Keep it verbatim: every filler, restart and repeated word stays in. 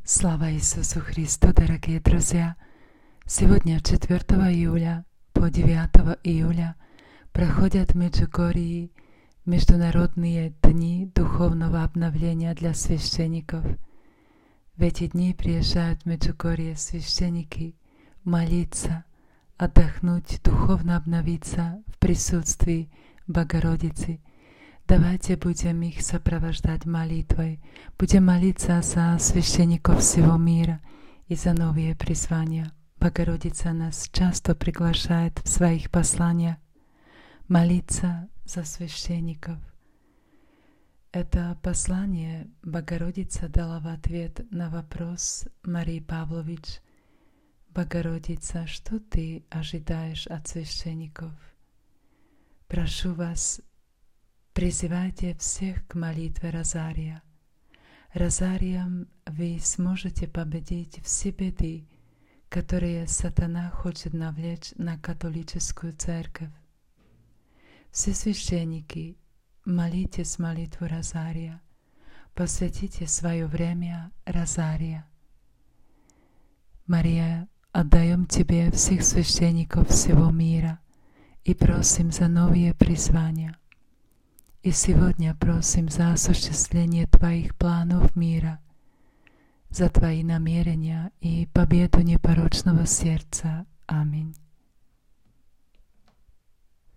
Слава Иисусу Христу, дорогие друзья! Сегодня, четвёртого июля по девятого июля, проходят в Меджугорье Международные дни духовного обновления для священников. В эти дни приезжают в Меджугорье священники молиться, отдохнуть, духовно обновиться в присутствии Богородицы. Давайте будем их сопровождать молитвой, будем молиться за священников всего мира и за новые призвания. Богородица нас часто приглашает в своих посланиях молиться за священников. Это послание Богородица дала в ответ на вопрос Марии Павлович: «Богородица, что ты ожидаешь от священников? Прошу вас, призывайте всех к молитве Розария. Розарием вы сможете победить все беды, которые сатана хочет навлечь на католическую церковь. Все священники, молитесь молитву Розария, посвятите свое время Розария. Мария, отдаем Тебе всех священников всего мира и просим за новые призвания. И сегодня просим за осуществление Твоих планов мира, за Твои намерения и победу непорочного сердца. Аминь.